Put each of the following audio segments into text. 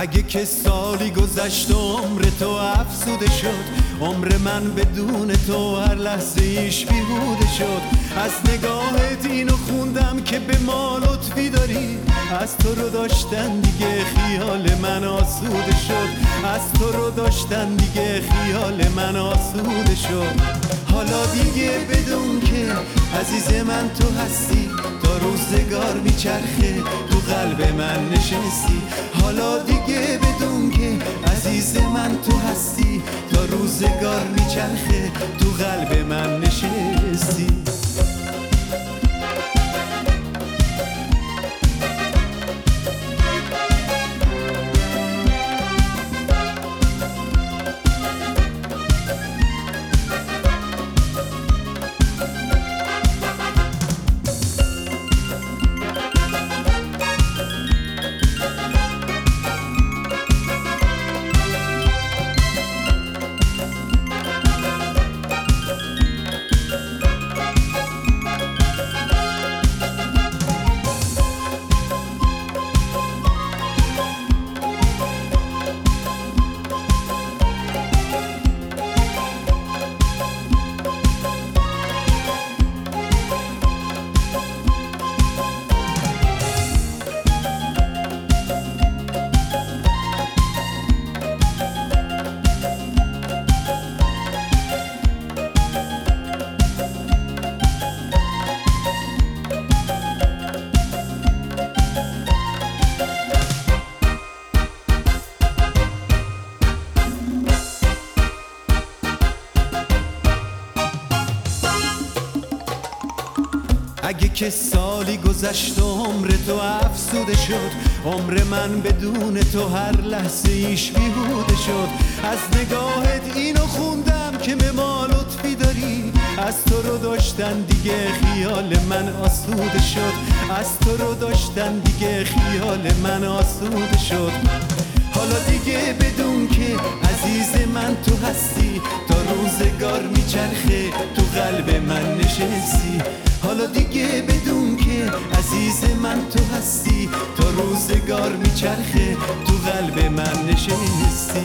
اگه که سالی گذشت و عمر تو افزوده شد، عمر من بدون تو هر لحظه ایش بیهوده شد. از نگاهت اینو خوندم که به ما لطفی داری، از تو رو داشتن دیگه خیال من آسوده شد، از تو رو داشتن دیگه خیال من آسوده شد. حالا دیگه بدون که عزیز من تو هستی، تا روزگار میچرخه تو قلب من نشستی. حالا دیگه بدون که عزیز من تو هستی، تا روزگار میچرخه تو قلب من نشستی. اگه که سالی گذشت و عمر تو افزوده شد، عمر من بدون تو هر لحظه ایش بیهوده شد. از نگاهت اینو خوندم که به ما لطفی داری، از تو رو داشتن دیگه خیال من آسوده شد، از تو رو داشتن دیگه خیال من آسوده شد. حالا دیگه بدون که عزیز من تو هستی، تا روزگار میچرخه تو قلب من نشستی. حالا دیگه بدون که عزیز من تو هستی، تا روزگار میچرخه تو قلب من نشستی.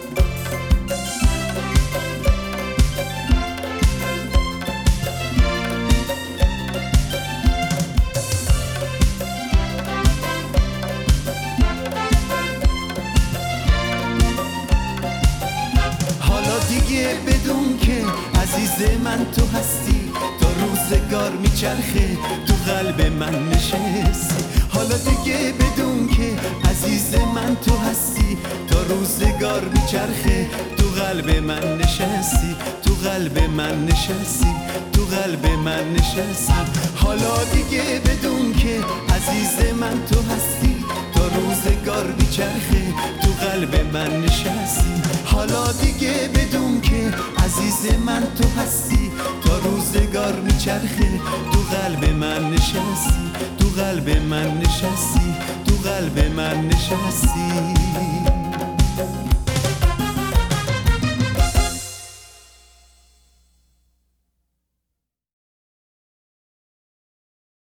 حالا دیگه بدون که عزیز من تو هستی، تا روزگار میچرخه تو قلب من نشستی. حالا دیگه بدون که عزیز من تو هستی، تا روزگار میچرخه تو قلب من نشستی، تو قلب من نشستی، تو قلب من نشستی. حالا دیگه بدون که عزیز من تو هستی، تا روزگار میچرخه تو قلب من نشستی. حالا دیگه بدون که عزیز من تو هستی، تا روزگار میچرخه تو قلب من نشستی، تو قلب من نشستی، تو قلب من نشستی.